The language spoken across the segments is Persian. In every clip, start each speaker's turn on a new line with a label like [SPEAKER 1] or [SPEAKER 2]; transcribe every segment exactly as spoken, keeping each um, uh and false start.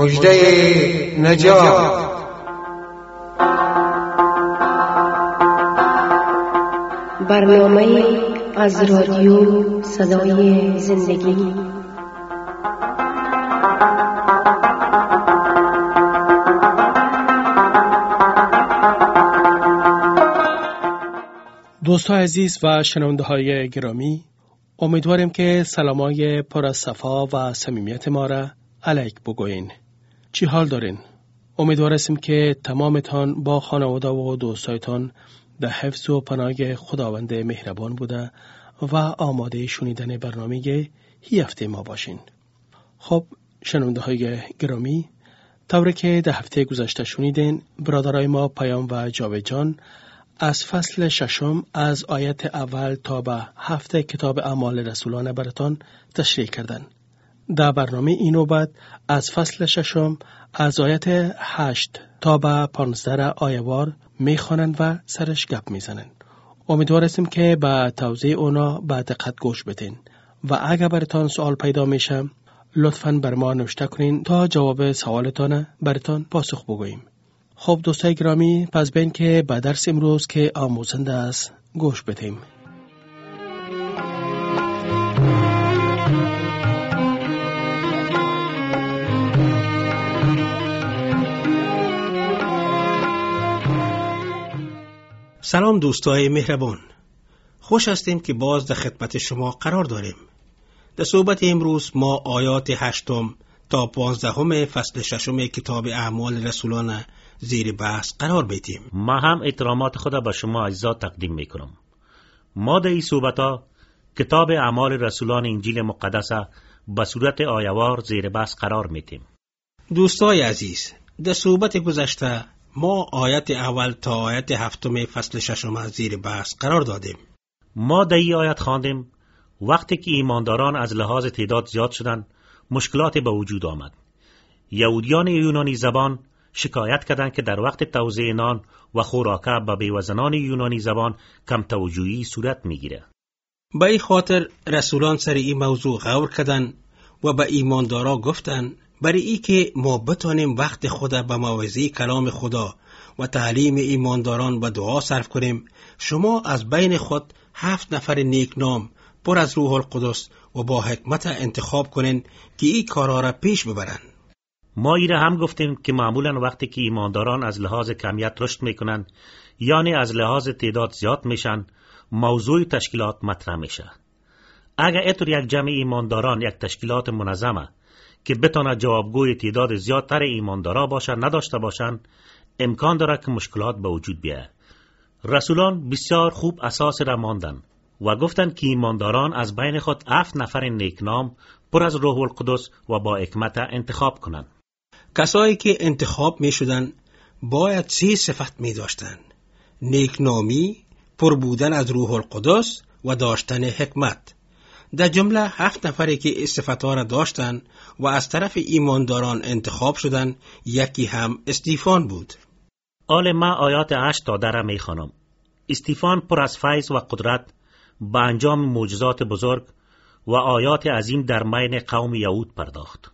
[SPEAKER 1] مژده نجات.
[SPEAKER 2] برنامه از رادیو صدای زندگی.
[SPEAKER 3] دوستان عزیز و شنونده های گرامی، امیدواریم که سلامای پر از صفا و صمیمیت ما را علیک بگوین. چی حال دارین؟ امیدوار هستیم که تمامتان با خانواده و دوستایتان به حفظ و پناه خداوند مهربان بوده و آماده شنیدن برنامه هی هفته ما باشین. خب شنونده های گرامی، طوری که ده هفته گذشته شنیدین، برادرای ما پیام و جاوید جان از فصل ششم از آیت اول تا به هفته کتاب اعمال رسولان براتان تشریح کردن. در برنامه این نوبت از فصل ششم از آیت هشت تا به پانزده آیوار میخوانند و سرش گپ میزنند. امیدوار هستیم که به توضیح اونا به دقت گوش بدین و اگر براتان سوال پیدا میشه لطفاً بر ما نوشته کنین تا جواب سوالتان براتان پاسخ بگوییم. خب دوستای گرامی، پس بین که به درس امروز که آموزنده است گوش بدیم.
[SPEAKER 4] سلام دوستای مهربان، خوش هستیم که باز در خدمت شما قرار داریم. در صحبت امروز ما آیات هشتم تا پانزدهم فصل ششم کتاب اعمال رسولان زیر بحث قرار بدیم.
[SPEAKER 5] ما هم احترامات خدا به شما عزیزان تقدیم میکنم. ما در این صحبت‌ها کتاب اعمال رسولان انجیل مقدس به صورت آیوار زیر بحث قرار میدیم.
[SPEAKER 4] دوستای عزیز، در صحبت گذشته ما آیت اول تا آیت هفتم فصل ششم زیر بحث قرار دادیم.
[SPEAKER 5] ما در این آیت خواندیم وقتی که ایمانداران از لحاظ تعداد زیاد شدند، مشکلات به وجود آمد. یهودیان یونانی زبان شکایت کردند که در وقت توزیع نان و خوراک به بیوزنان یونانی زبان کم توجهی صورت میگیره.
[SPEAKER 4] به این خاطر رسولان سر این موضوع غور کردند و به ایماندارا گفتند برای ای که ما بتانیم وقت خدا به موعظه کلام خدا و تعلیم ایمانداران و دعا صرف کنیم، شما از بین خود هفت نفر نیک نام پر از روح القدس و با حکمت انتخاب کنین که این کارها را پیش ببرن.
[SPEAKER 5] ما ایره هم گفتیم که معمولا وقتی که ایمانداران از لحاظ کمیت رشد میکنن، یعنی از لحاظ تعداد زیاد میشن، موضوع تشکیلات مطرح میشه. اگر اینطور یک جمع ایمانداران یک تشکیلات منظمه که بتونه جوابگوی تعداد زیادتر ایماندارا باشن نداشته باشن، امکان داره که مشکلات به وجود بیاید. رسولان بسیار خوب اساس را ماندن و گفتن که ایمانداران از بین خود هفت نفر نیکنام پر از روح القدس و با حکمت انتخاب کنند.
[SPEAKER 4] کسایی که انتخاب می شدن باید سه صفت می داشتن: نیکنامی، پر بودن از روح القدس و داشتن حکمت. در جمله هفت نفری که صفتها را داشتن و از طرف ایمانداران انتخاب شدن، یکی هم استیفان بود.
[SPEAKER 5] آل ما آیات هشت تا ده را می خوانم. استیفان پر از فیض و قدرت به انجام معجزات بزرگ و آیات عظیم در بین قوم یهود پرداخت.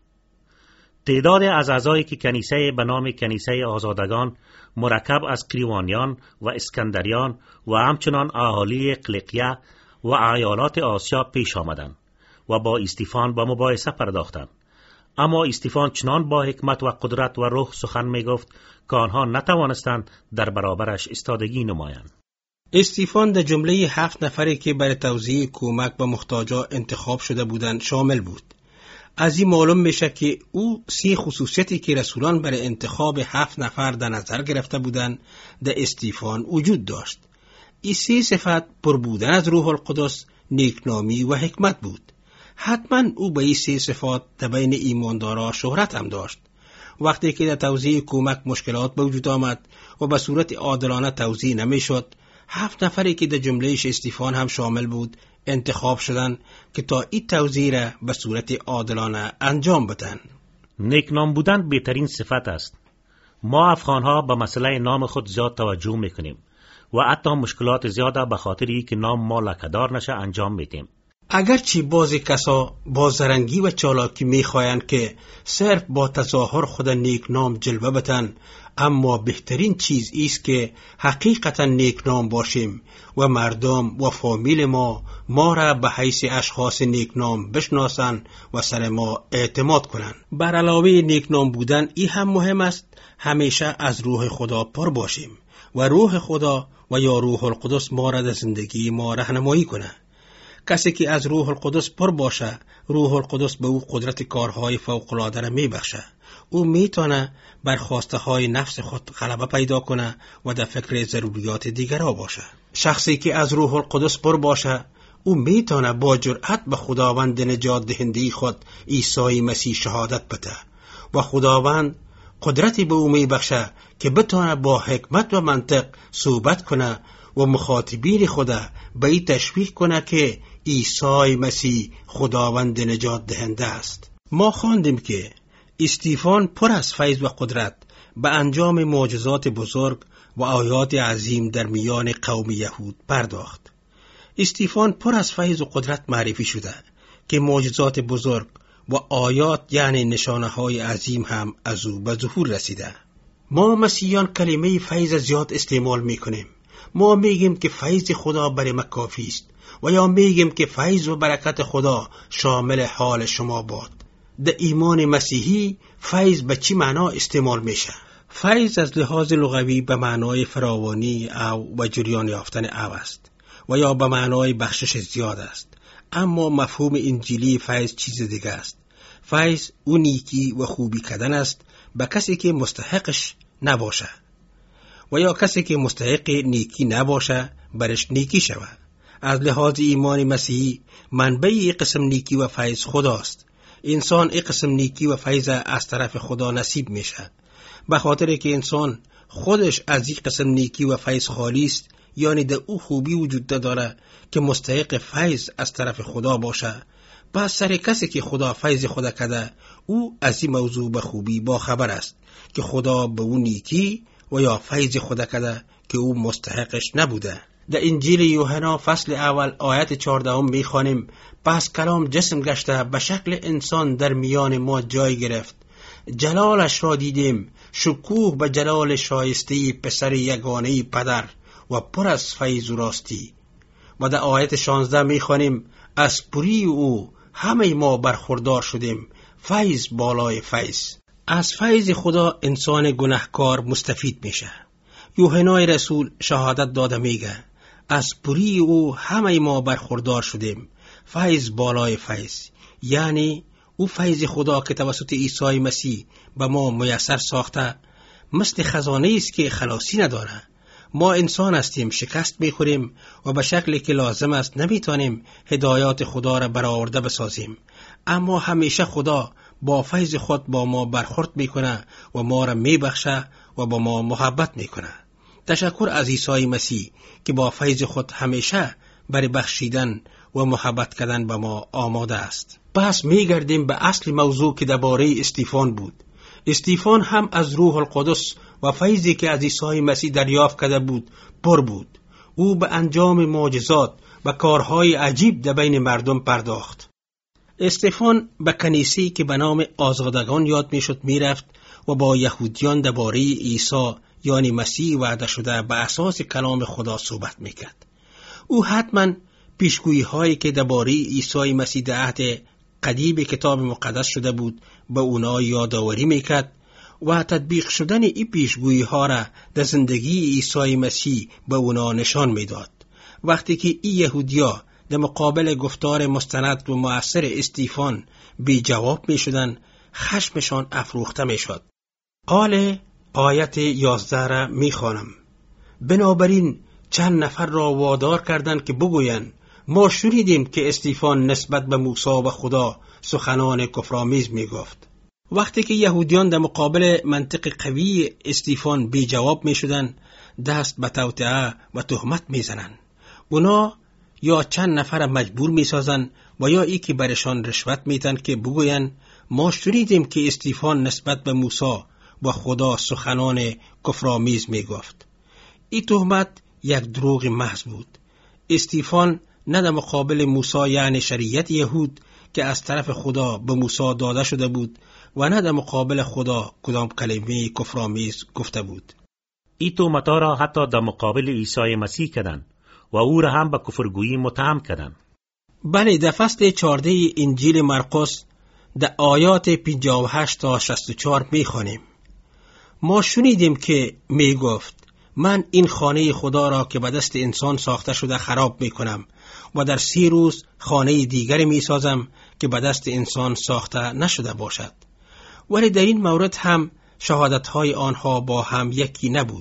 [SPEAKER 5] تعداد از اعضایی که کنیسه به نام کنیسه آزادگان مرکب از قریوانیان و اسکندریان و همچنان اهالی قلیقیه و ایالات آسیا پیش آمدند و با استیفان به مباحثه پرداختند. اما استیفان چنان با حکمت و قدرت و روح سخن می گفت که آنها نتوانستند در برابرش ایستادگی نمایند.
[SPEAKER 4] استیفان در جمله هفت نفری که برای توزیع کمک به محتاجا انتخاب شده بودند شامل بود. از این معلوم میشه که او سی خصوصیتی که رسولان برای انتخاب هفت نفر در نظر گرفته بودند در استیفان وجود داشت. این سی صفت پر بودن از روح القدس، نیکنامی و حکمت بود. حتما او به این سی صفات در بین ایماندارا شهرت هم داشت. وقتی که در توزیع کمک مشکلات به وجود آمد و به صورت عادلانه توزیع نمیشد، هفت نفری که در جملهش استیفان هم شامل بود انتخاب شدند که تا این توزیع را به صورت عادلانه انجام بدن.
[SPEAKER 5] نیکنام بودن بهترین صفت است. ما افغانها به مسئله نام خود زیاد توجه میکنیم و حتی مشکلات زیاده به خاطر اینکه نام ما لکه‌دار نشه انجام میدیم.
[SPEAKER 4] اگرچه بعضی کسا با زرنگی و چالاکی میخواهند که صرف با تظاهر خود نیک نام جلوه بتن، اما بهترین چیز ایست که حقیقتا نیک نام باشیم و مردم و فامیل ما ما را به حیث اشخاص نیک نام بشناسن و سر ما اعتماد کنند. بر علاوه نیک نام بودن ای هم مهم است همیشه از روح خدا پر باشیم و روح خدا و یا روح القدس ما را در زندگی ما راهنمایی کنه. کسی که از روح القدس پر باشه، روح القدس به او قدرت کارهای فوق‌العاده را میبخشه. او میتونه بر خواسته های نفس خود غلبه پیدا کنه و در فکر ضروریات دیگرها باشه. شخصی که از روح القدس پر باشه، او میتونه با جرأت به خداوند نجات دهنده خود عیسی مسیح شهادت بده و خداوند قدرتی به او میبخشه که بتونه با حکمت و منطق صحبت کنه و مخاطبین خدا به این تشویق کنه که عیسی مسیح خداوند نجات دهنده است. ما خواندیم که استیفان پر از فیض و قدرت به انجام معجزات بزرگ و آیات عظیم در میان قوم یهود پرداخت. استیفان پر از فیض و قدرت معرفی شده که معجزات بزرگ و آیات یعنی نشانه های عظیم هم از او به ظهور رسیده. ما مسیحیان کلمه فیض زیاد استعمال میکنیم. ما میگیم که فیض خدا بر ما کافی است و یا میگیم که فیض و برکت خدا شامل حال شما باد. در ایمان مسیحی فیض به چی معنا استعمال میشه؟ فیض از لحاظ لغوی به معنای فراوانی او و جریان یافتن او است و یا به معنای بخشش زیاد است. اما مفهوم انجیلی فیض چیز دیگه است. فیض اون نیکی و خوبی کردن است به کسی که مستحقش نباشه و یا کسی که مستحق نیکی نباشه برش نیکی شود. از لحاظ ایمان مسیحی منبع این قسم نیکی و فیض خداست. انسان این قسم نیکی و فیض از طرف خدا نصیب میشه. به خاطر که انسان خودش از این قسم نیکی و فیض خالی است، یعنی در او خوبی وجود داره که مستحق فیض از طرف خدا باشه. پس سر کسی که خدا فیض خدا کده، او از این موضوع به خوبی با خبر است که خدا به او نیکی و یا فیض خدا کده که او مستحقش نبوده. در انجیل یوحنا فصل اول آیت چهاردهم میخوانیم: پس کلام جسم گشته به شکل انسان در میان ما جای گرفت، جلالش را دیدیم، شکوه به جلال شایسته پسر یگانه پدر و پر از فیض و راستی. و در آیت شانزده میخوانیم: از پری او همه ما برخوردار شدیم، فیض بالای فیض. از فیض خدا انسان گناهکار مستفید میشه. یوحنای رسول شهادت داده میگه: از پری او همه ما برخوردار شدیم، فیض بالای فیض. یعنی او فیض خدا که توسط عیسی مسیح به ما میسر ساخته مثل خزانه است که خلاصی نداره. ما انسان هستیم، شکست میخوریم و به شکلی که لازم است نمیتونیم هدایات خدا را برآورده بسازیم، اما همیشه خدا با فیض خود با ما برخورد میکنه و ما را میبخشه و با ما محبت میکنه. تشکر از عیسی مسیح که با فیض خود همیشه برای بخشیدن و محبت کردن به ما آماده است. پس میگردیم به اصل موضوع که درباره استیفان بود. استیفان هم از روح القدس و فیضی که از عیسی مسیح دریافت کرده بود پر بود. او به انجام معجزات و کارهای عجیب در بین مردم پرداخت. استیفان به کنیسه‌ای که به نام آزادگان یاد میشد میرفت و با یهودیان درباره عیسی یعنی مسیح وعده شده به اساس کلام خدا صحبت میکرد. او حتما پیشگویی هایی که درباره عیسی مسیح در عهد قدیم کتاب مقدس شده بود به اونا یادآوری میکرد و تطبیق شدن این پیشگویی ها را در زندگی عیسی مسیح به اونا نشان میداد. وقتی که این یهودیا در مقابل گفتار مستند و مؤثر استیفان بی جواب میشدن، خشمشان افروخته میشد. حال آیت یازده را میخوانم: بنابراین چند نفر را وادار کردند که بگویند ما شنیدیم که استیفان نسبت به موسی و خدا سخنان کفرآمیز میگفت. وقتی که یهودیان در مقابل منطق قوی استیفان بی جواب میشدند، دست به توطئه و تهمت میزنند. اونا یا چند نفر مجبور میسازند و یا ای که برشان رشوت میتن که بگویند ما شنیدیم که استیفان نسبت به موسی و خدا سخنان کفرآمیز میگفت. این تهمت یک دروغ محض بود. استیفان نه در مقابل موسی یعنی شریعت یهود که از طرف خدا به موسی داده شده بود و نه در مقابل خدا کدام کلمه کفرآمیز گفته بود.
[SPEAKER 5] این تهمت‌ها را حتی در مقابل عیسی مسیح کردند و او را هم به کفرگویی متهم کردند.
[SPEAKER 4] بله، در فصل چهارده انجیل مرقس در آیات پنجاه و هشت تا شصت و چهار می خوانیم: ما شنیدیم که می گفت من این خانه خدا را که به دست انسان ساخته شده خراب می کنم و در سی روز خانه دیگری می سازم که به دست انسان ساخته نشده باشد. ولی در این مورد هم شهادت‌های آنها با هم یکی نبود.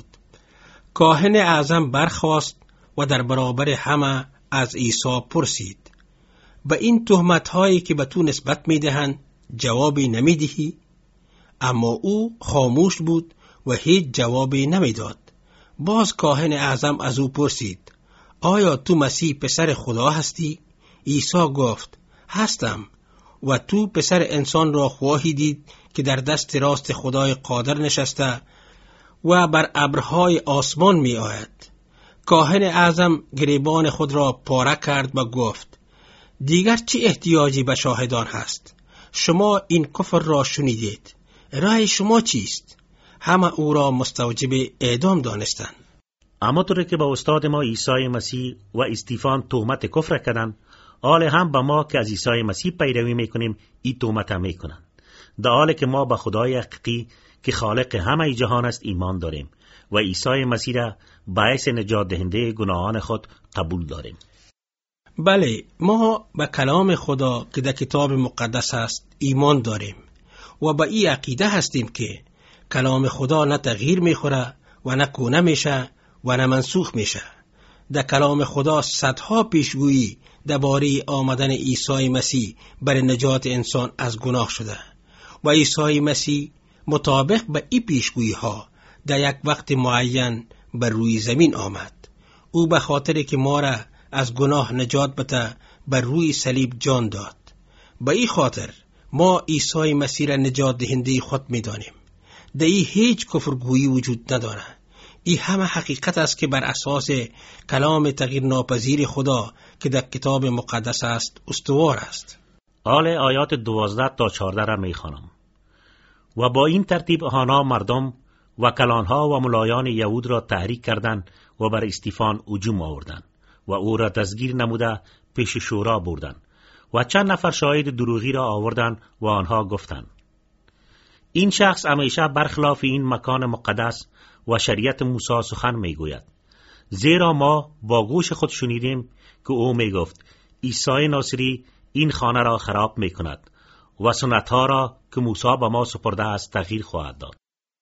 [SPEAKER 4] کاهن اعظم برخاست و در برابر همه از عیسی پرسید: به این تهمت‌هایی که به تو نسبت می‌دهند جوابی نمی‌دهی؟ اما او خاموش بود و هیچ جوابی نمی‌داد. باز کاهن اعظم از او پرسید: آیا تو مسیح پسر خدا هستی؟ عیسی گفت: هستم. و تو پسر انسان را خواهی دید که در دست راست خدای قادر نشسته و بر ابرهای آسمان می آید. کاهن اعظم گریبان خود را پاره کرد و گفت: دیگر چه احتیاجی به شاهدان هست؟ شما این کفر را شنیدید. رأی شما چیست؟ همه او را مستوجب اعدام دانستند.
[SPEAKER 5] اما طوری که با استاد ما عیسی مسیح و استیفان تهمت کفر کردند، حال هم به ما که از عیسی مسیح پیروی میکنیم این تهمت هم میکنند. در حالی که ما به خدای حقیقی که خالق همه جهان است ایمان داریم و عیسی مسیح را باعث نجات دهنده گناهان خود قبول داریم.
[SPEAKER 4] بله، ما به کلام خدا که در کتاب مقدس است ایمان داریم و به این عقیده هستیم که کلام خدا نه تغییر میخوره و نه کهنه میشه و نه منسوخ میشه. در کلام خدا صدها پیشگویی درباره آمدن عیسی مسیح برای نجات انسان از گناه شده و عیسی مسیح مطابق به این پیشگویی ها در یک وقت معین بر روی زمین آمد. او به خاطر که ما را از گناه نجات بده بر روی صلیب جان داد. به این خاطر ما عیسی مسیح را نجات دهنده خود می دانیم. در این هیچ کفرگویی وجود نداره. این همه حقیقت است که بر اساس کلام تغییر ناپذیر خدا که در کتاب مقدس است استوار است.
[SPEAKER 5] حال آیات دوازده تا چهارده را می خوانم: و با این ترتیب آنها مردم و کلانها و ملایان یهود را تحریک کردند و بر استیفان هجوم آوردند و او را دستگیر نموده پیش شورا بردند و چند نفر شاهد دروغی را آوردند و آنها گفتند: این شخص همیشه برخلاف این مکان مقدس و شریعت موسی سخن میگوید، زیرا ما با گوش خود شنیدیم که او میگفت عیسی ناصری این خانه را خراب میکند و سنتها را که موسی به ما سپرده است تغییر خواهد داد.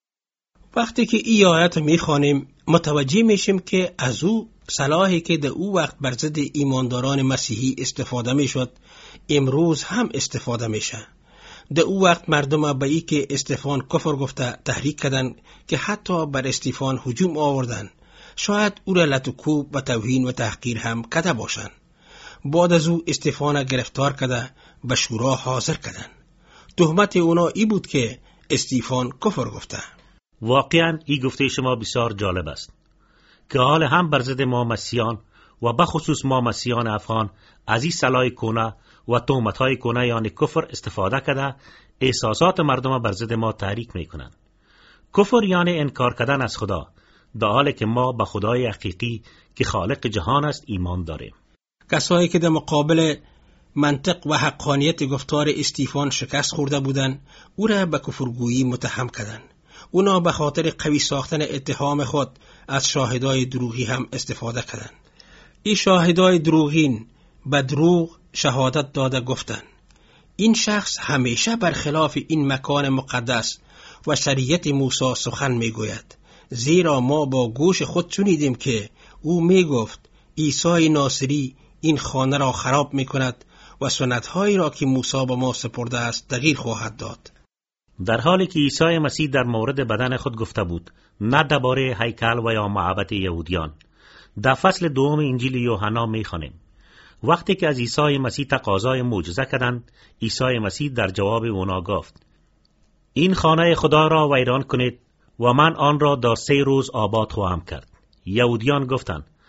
[SPEAKER 4] وقتی که این آیت میخوانیم متوجه میشیم که از او صلاحی که در او وقت بر ضد ایمانداران مسیحی استفاده میشد امروز هم استفاده میشه. در او وقت مردم به ای که استیفان کفر گفته تحریک کردند که حتی بر استیفان هجوم آوردند. شاید او را لطوکوب و توهین و تحقیر هم کده باشند. بعد از او استیفان گرفتار کده به شورا حاضر کردند. تهمت اونا ای بود که استیفان کفر گفته.
[SPEAKER 5] واقعا این گفته شما بسیار جالب است که حال هم بر ضد ما مسیحیان و بخصوص ما مسیحیان افغان از این صلاح کهنه و تهمت‌های کهنه یعنی کفر استفاده کرده احساسات مردم بر ضد ما تحریک میکنند. کفر یعنی انکار کردن از خدا، در حالی که ما به خدای حقیقی که خالق جهان است ایمان داریم.
[SPEAKER 4] کسایی که در مقابل منطق و حقانیت گفتار استیفان شکست خورده بودند او را به کفرگویی متهم کردند. اونا به خاطر قوی ساختن اتهام خود از شاهدای دروغی هم استفاده کردند. این شاهدای دروغین به دروغ شهادت داده گفتند این شخص همیشه برخلاف این مکان مقدس و شریعت موسی سخن میگوید، زیرا ما با گوش خود شنیدیم که او میگفت عیسی ناصری این خانه را خراب میکند و سنتهایی را که موسی به ما سپرده است تغییر خواهد داد.
[SPEAKER 5] در حالی که عیسی مسیح در مورد بدن خود گفته بود، نه درباره هیکل و یا معبد یهودیان. در فصل دوم انجیل یوحنا میخوانیم: وقتی که از عیسی مسیح تقاضای معجزه کردند، عیسی مسیح در جواب اونا گفت: این خانه خدا را ویران کنید و من آن را در سه روز آباد خواهم کرد. یهودیان گفتند: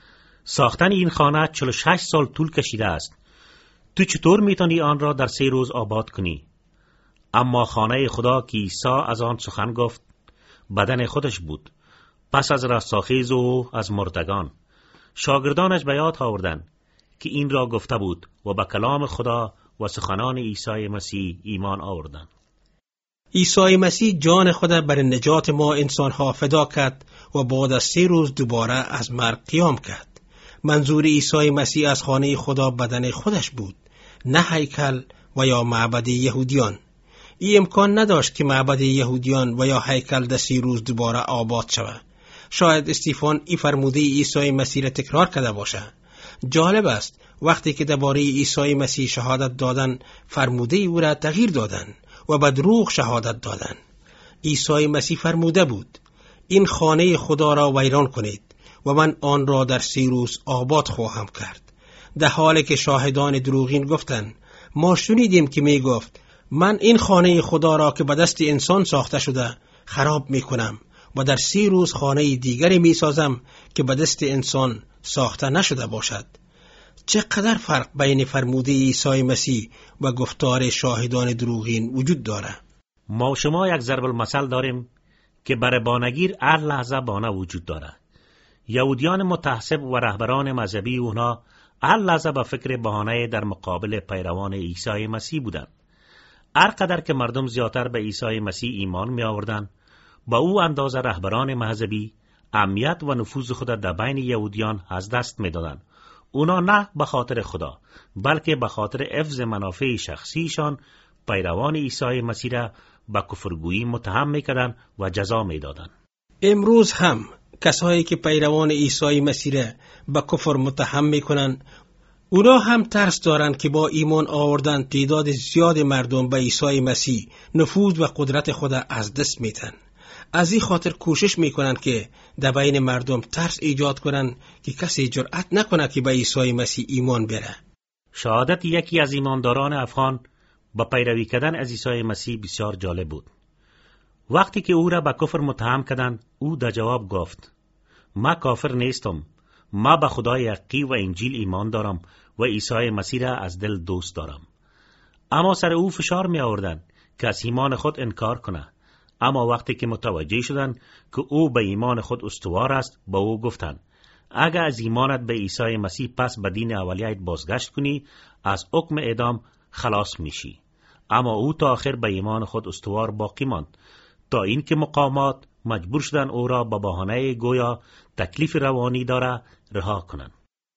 [SPEAKER 5] ساختن این خانه چهل و شش سال طول کشیده است. تو چطور میتونی آن را در سه روز آباد کنی؟ اما خانه خدا که عیسی از آن سخن گفت بدن خودش بود، پس از رستاخیز او از مردگان. شاگردانش به یاد آوردند که این را گفته بود و به کلام خدا و سخنان عیسی مسیح ایمان آوردند.
[SPEAKER 4] عیسی مسیح جان خود بر نجات ما انسانها فدا کرد و بعد از سه روز دوباره از مرگ قیام کرد. منظور عیسی مسیح از خانه خدا بدن خودش بود، نه هیکل و یا معبد یهودیان. این امکان نداشت که معبد یهودیان و یا هیکل در سی روز دوباره آباد شود. شاید استیفان این فرموده عیسی مسیح را تکرار کرده باشد. جالب است وقتی که درباره عیسی مسیح شهادت دادن، فرموده او را تغییر دادن و به دروغ شهادت دادن. عیسی مسیح فرموده بود این خانه خدا را ویران کنید و من آن را در سی روز آباد خواهم کرد. در حالی که شاهدان دروغین گفتند ما شنیدیم که می گفت من این خانه خدا را که به دست انسان ساخته شده خراب می کنم و در سی روز خانه دیگری می سازم که به دست انسان ساخته نشده باشد. چقدر فرق بین فرموده عیسی مسیح و گفتار شاهدان دروغین وجود داره.
[SPEAKER 5] ما و شما یک ضرب المثل داریم که برای بانگیر هر لحظه بانه وجود داره. یهودیان متعصب و رهبران مذهبی اونها هر لحظه به فکر بهانه در مقابل پیروان عیسی مسیح بودند. هر قدر که مردم زیادتر به عیسی مسیح ایمان می آوردند، با او اندازه رهبران مذهبی اهمیت و نفوذ خود در بین یهودیان از دست می دادند. اونا نه به خاطر خدا بلکه به خاطر حفظ منافع شخصیشان پیروان عیسی مسیح را به کفرگویی متهم می‌کردند و جزا می‌دادند.
[SPEAKER 4] امروز هم کسایی که پیروان عیسی مسیح را به کفر متهم می‌کنند، اونا هم ترس دارند که با ایمان آوردن تعداد زیاد مردم به عیسی مسیح نفوذ و قدرت خود از دست میدن. از این خاطر کوشش میکنند که در بین مردم ترس ایجاد کنند که کسی جرأت نکنه که به عیسی مسیح ایمان بره.
[SPEAKER 5] شهادت یکی از ایمانداران افغان با پیروی کردن از عیسی مسیح بسیار جالب بود. وقتی که او را به کفر متهم کردند، او در جواب گفت: ما کافر نیستم، ما به خدای حقیقی و انجیل ایمان دارم و عیسی مسیح را از دل دوست دارم. اما سر او فشار می آوردند که از ایمان خود انکار کنه. اما وقتی که متوجه شدند که او به ایمان خود استوار است، با او گفتند: اگر از ایمانت به عیسی مسیح پس به دین اولیت بازگشت کنی، از حکم اعدام خلاص میشی. اما او تا آخر به ایمان خود استوار باقی ماند، تا اینکه مقامات مجبور شدن او را با بهانه گویا تکلیف روانی داره رها کنند.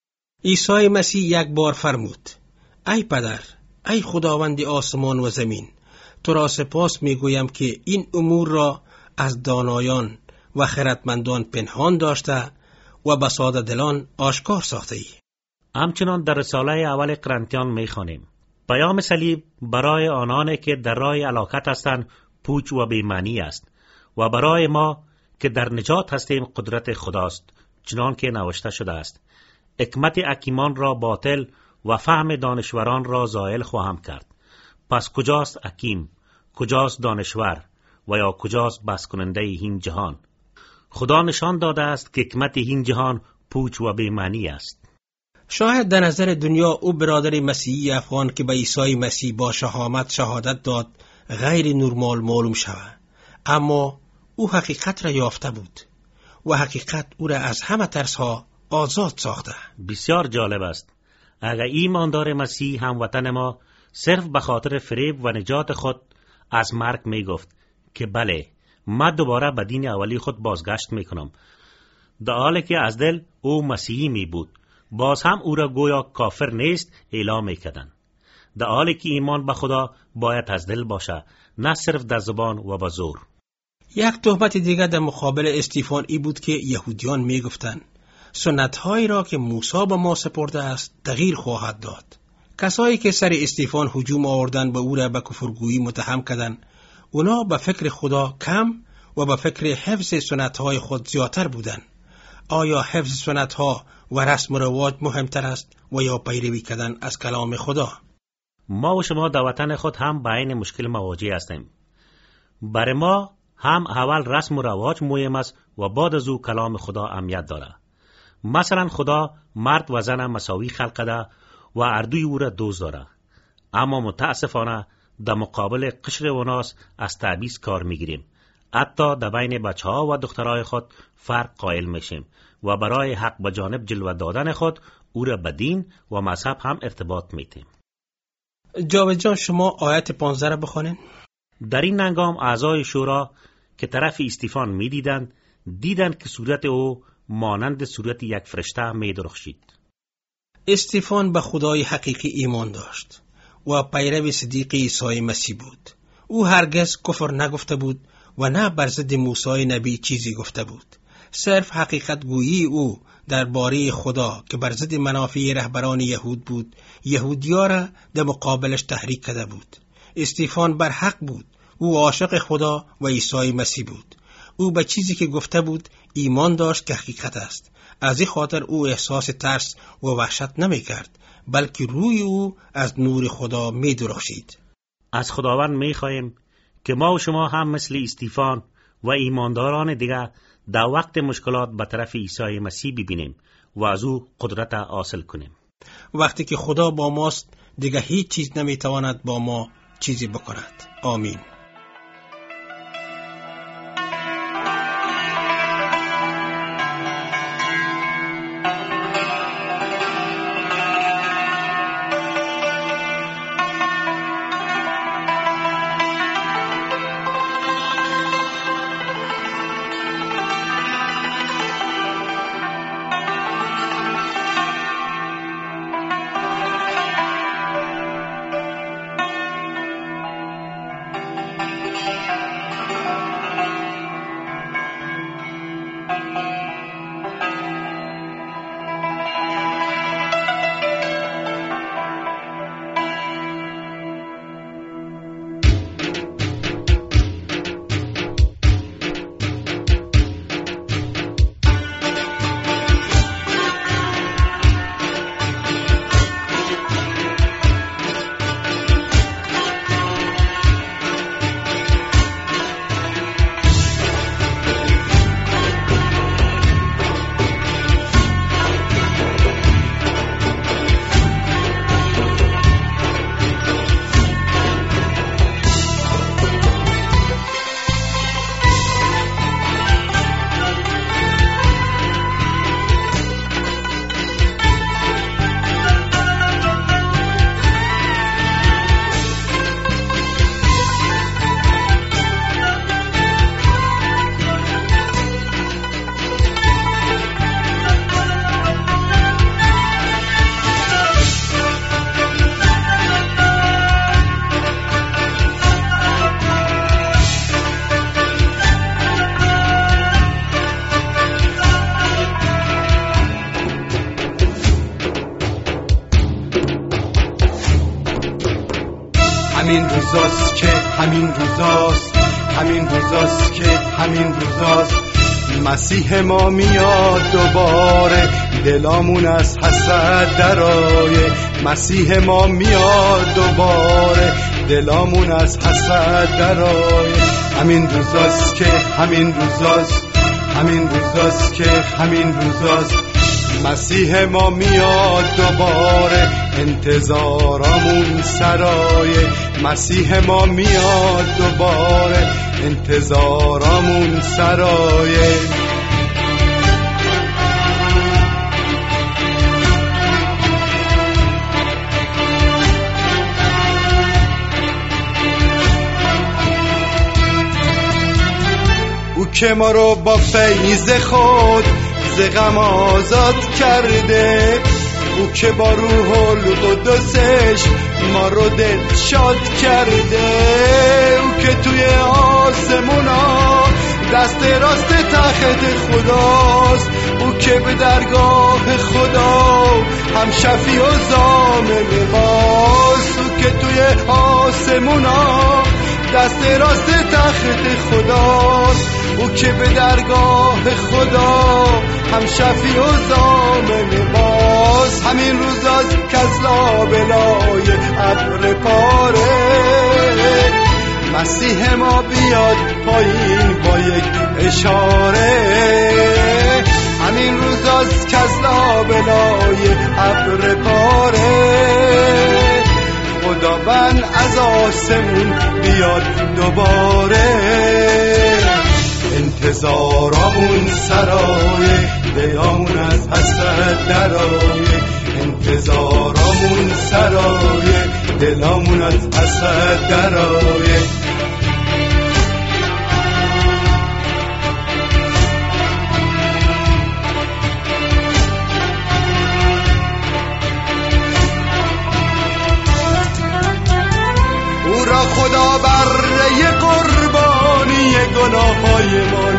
[SPEAKER 4] عیسی مسیح یک بار فرمود: ای پدر، ای خداوند آسمان و زمین، تو را سپاس میگویم که این امور را از دانایان و خردمندان پنهان داشته و به ساده دلان آشکار ساخته ای.
[SPEAKER 5] همچنان در رساله اول قرنتیان میخوانیم: پیام صلیب برای آنان که در راه هلاکت هستند پوچ و بی‌معنی است و برای ما که در نجات هستیم قدرت خداست، چنان که نوشته شده است: حکمت حکیمان را باطل و فهم دانشوران را زائل خواهم کرد. پس کجاست حکیم، کجاست دانشور و یا کجاست بس کننده این جهان؟ خدا نشان داده است که حکمت این جهان پوچ و بی‌معنی است.
[SPEAKER 4] شاید در نظر دنیا او برادر مسیحی افغان که به عیسی مسیح با شهامت شهادت داد غیر نرمال معلوم شود، اما او حقیقت را یافته بود و حقیقت او را از همه ترسها آزاد ساخته.
[SPEAKER 5] بسیار جالب است. اگر ایماندار مسیح هموطن ما صرف به خاطر فریب و نجات خود از مرگ می گفت که بله، من دوباره به دین اولی خود بازگشت می کنم، در حالی که از دل او مسیحی می بود، باز هم او را گویا کافر نیست اعلام می کردند. در حالی که ایمان به خدا باید از دل باشه، نه صرف در زبان و به زور.
[SPEAKER 4] یک تهمت دیگر در مقابل استیفان ای بود که یهودیان می گفتند سنت‌هایی را که موسی به ما سپرده است تغییر خواهد داد. کسایی که سر استیفان هجوم آوردن به او را به کفرگویی متهم کردند، اونا به فکر خدا کم و به فکر حفظ سنت‌های خود زیادتر بودند. آیا حفظ سنت‌ها و رسم و رواج مهمتر است و یا پیروی کردن از کلام خدا؟
[SPEAKER 5] ما و شما در وطن خود هم با این مشکل مواجه هستیم. برای ما هم اول رسم و رواج مهم است و بعد از او کلام خدا اهمیت داره. مثلا خدا مرد و زن مساوی خلق کرده و اردوی او را دوست داره، اما متاسفانه در مقابل قشر و ناس از تعبیض کار میگیریم. حتی در بین بچه ها و دخترای خود فرق قائل میشیم و برای حق به جانب جلوه دادن خود او را به دین و مذهب هم ارتباط میتیم.
[SPEAKER 4] جاوید جان، شما آیت پانزده را بخوانید.
[SPEAKER 5] در این هنگام اعضای شورا که طرف استیفان میدیدند، دیدند که صورت او مانند صورت یک فرشته میدرخشید.
[SPEAKER 4] استیفان به خدای حقیقی ایمان داشت و پیرو صدیق عیسی مسیح بود. او هرگز کفر نگفته بود و نه بر ضد موسی نبی چیزی گفته بود. صرف حقیقت گویی او درباره خدا که بر ضد منافع رهبران یهود بود، یهودیا را در مقابلش تحریک کرده بود. استیفان بر حق بود. او عاشق خدا و عیسی مسیح بود. او به چیزی که گفته بود ایمان داشت که حقیقت است. از این خاطر او احساس ترس و وحشت نمی کرد، بلکه روی او از نور خدا می درخشید.
[SPEAKER 5] از خداوند می خواهیم که ما و شما هم مثل استیفان و ایمانداران دیگر در وقت مشکلات به طرف عیسی مسیح ببینیم و از او قدرت حاصل کنیم.
[SPEAKER 4] وقتی که خدا با ماست، دیگه هیچ چیز نمی تواند با ما چیزی بکند. آمین.
[SPEAKER 1] همین روزاست که همین روزاست همین روزاست که همین روزاست مسیح ما میاد دوباره، دلامون از حسد درایه. مسیح ما میاد دوباره، دلامون از حسد درایه. همین روزاست که همین روزاست همین روزاست که همین روزاست مسیح ما میاد دوباره، انتظارامون سرایه. مسیح ما میاد دوباره، انتظارامون سرایه. او که ما رو با فیض خود ز غم آزاد کرده، او که با روح القدسش ما رو دل شاد کرده، او که توی آسمونا دست راست تخت خداست، او که به درگاه خدا هم شفیع و ضامن ماست، او که توی آسمونا دست راست تخت خداست، او که به درگاه خدا هم شفیع و ضامن ماست. همین روزاست که از لابلای ابر پاره مسیح ما بیاد پایین با یک اشاره. همین روزاست روزاست که از لابلای ابر پاره خداوند از آسمون بیاد دوباره. انتظارامون سرای دلامون از حسرت درایه، انتظارامون سرای دلامون از حسرت درایه. او را خدا بره قربانی گناههای ما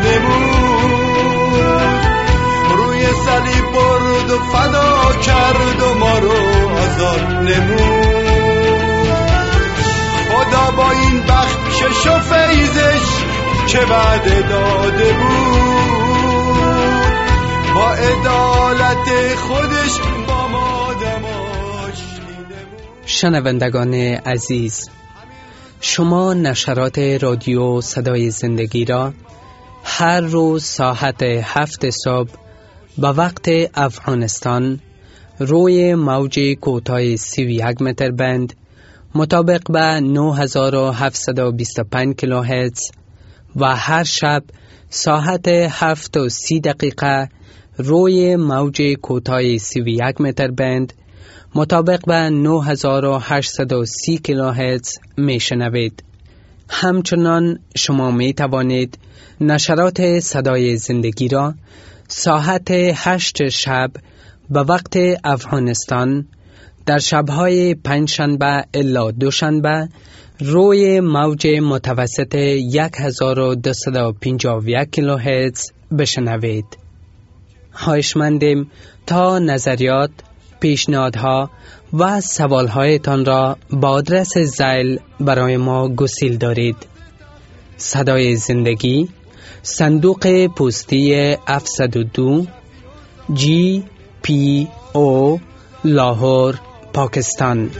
[SPEAKER 1] نمود، روی صلیب برد و فدا کرد و ما رو آزاد نمود. خدا با این بخشش و فیضش که وعده داده بود، با عدالت خودش با ما دماش دیده بود.
[SPEAKER 6] شنوندگان عزیز، شما نشرات رادیو صدای زندگی را هر روز ساعت هفت صبح به وقت افغانستان روی موج کوتاه سی و یک متر بند مطابق به نه هزار و هفتصد و بیست و پنج کیلوهرتز و هر شب ساعت هفت و سی دقیقه روی موج کوتاه سی و یک متر بند مطابق به نه هزار و هشتصد و سی کیلوهرتز می شنوید. همچنان شما می توانید نشرات صدای زندگی را ساعت هشت شب به وقت افغانستان در شبهای پنجشنبه الا دوشنبه روی موج متوسط یک هزار و دویست و پنجاه و یک کیلوهرتز بشنوید. خواهشمندیم تا نظریات، پیشنهادها و سوالهایتان را با آدرس زیل برای ما گسیل دارید. صدای زندگی، صندوق پستی هفتصد و دو، جی پی او، لاهور، پاکستان.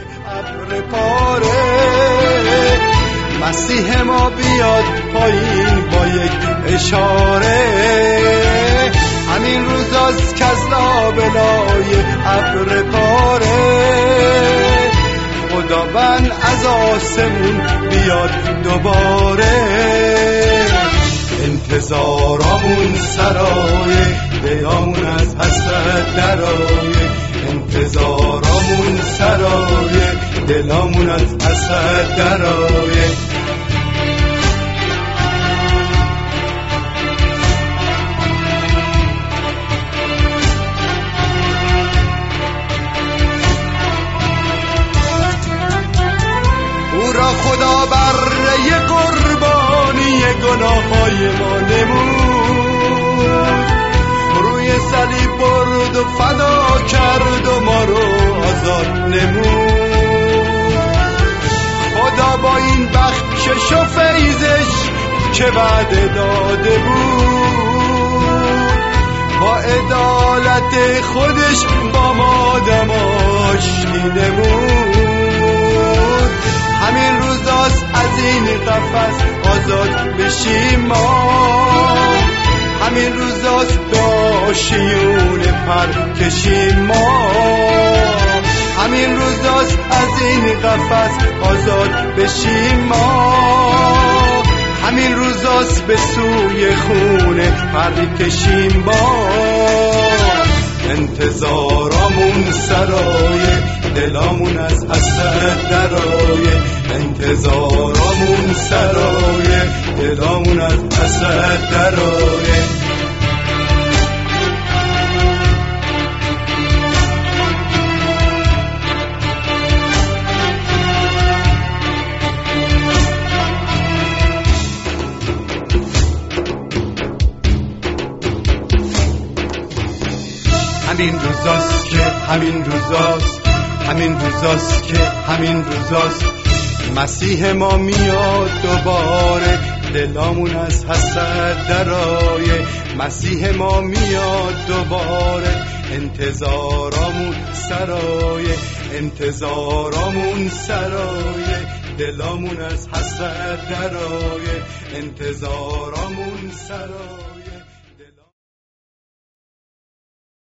[SPEAKER 1] مسیح ما بیاد پایین با یک اشاره، همین روزاست که از لابلای ابر پاره خداوند از آسمون بیاد دوباره. انتظارامون سرای دیامون از حسرت درایه، انتظارامون سرای دلامون از حسرت درایه. او را خدا بره قربانی گناههای ما نمود، روی صلیب برد و فدا کرد و ما رو آزاد نمود. خدا با این بخشش و فیضش که وعده داده بود، با عدالت خودش با ما دماش دیده بود. همین روزاست از این قفس آزاد بشیم ما، همین روزاست به آشیون پر کشیم ما، همین روزاست از این قفس آزاد بشیم ما، همین روزاست به سوی خونه پر کشیم ما. انتظارامون سرای دلامون از حسرت درایه، انتظارامون سرای دلامون از حسرت درایه. همین روزاست که همین روزاست همین روزاست که همین روزاست مسیح ما میاد دوباره، دلامون از حسرت درایه. مسیح ما میاد دوباره، انتظارامون سرایه، انتظارامون سرایه، دلامون از حسرت درایه، انتظارامون سرایه.